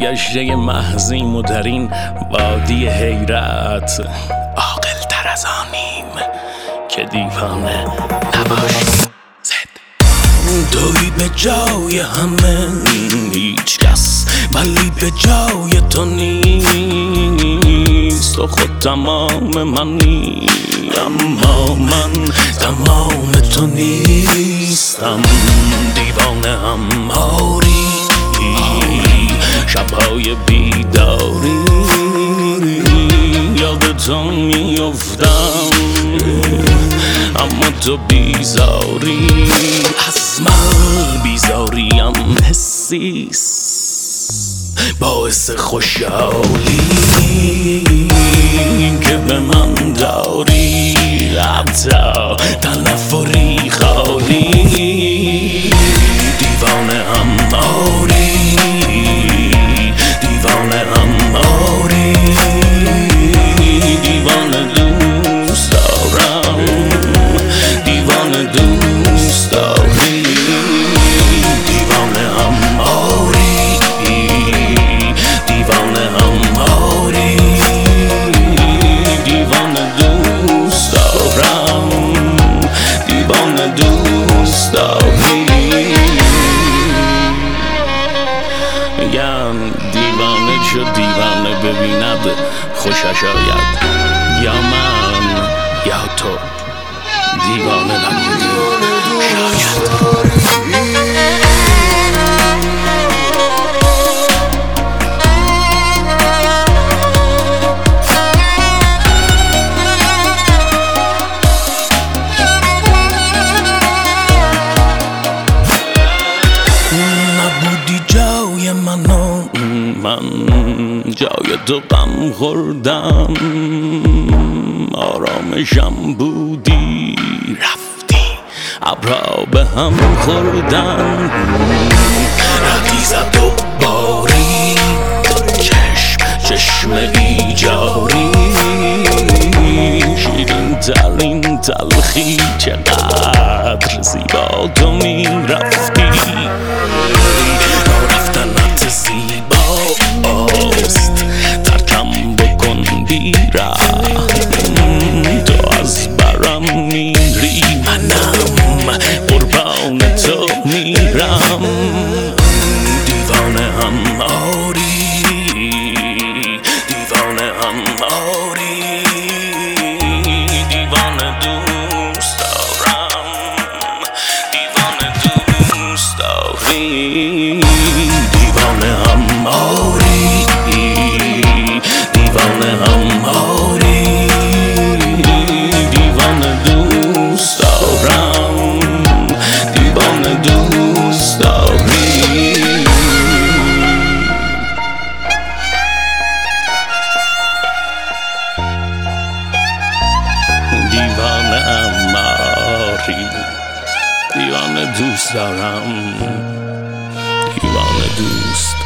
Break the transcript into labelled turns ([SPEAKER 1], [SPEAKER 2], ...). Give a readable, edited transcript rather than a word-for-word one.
[SPEAKER 1] سرگشته محضیم و در این وادی حیرت عاقل تر از آنیم که دیوانه نباشیم. توی به جای همه هیچ کس، ولی به جای تو نیست. تو خود تمام منی، اما من تمام تو نیستم. دیوانه هم آری شبهای بیداری، یاد تو میافتم اما تو بیزاری. از من بیزاریم حسیست، باعث خوشحالی که به من داری، حتی تنفری خالی. دیوانه هم آری، دیوانه هم آری، دیوانه دوست دارم، دیوانه دوست داری. دیوانه هم آری، دیوانه هم آری، دیوانه دوست دارم، دیوانه دوست داری. میگن دیوانه چو دیوانه ببیند خوشش آید، یا من یا تو دیوانه نبودی شاید. نبودی جای منو، من جای تو غم خوردم. آرامشم بودی رفتی، ابرها به هم خوردن. ردی زد و باری چشم ایجاری، شیرین ترین تلخی چقدر زیبا تو می رفتی. رفتنت زیباست، ترکم بکن بیرم. تو از برم میری، منم قربان تو میرم. دیوانه هم آری، دیوانه هم آری، دیوانه دوست دارم، دیوانه دوست داری. دیوانه هم آری، دیوانه هم آری، دیوانه دوست دارم، دیوانه دوست داری. دیوانه هم آری، دیوانه دوست دارم، دیوانه دوست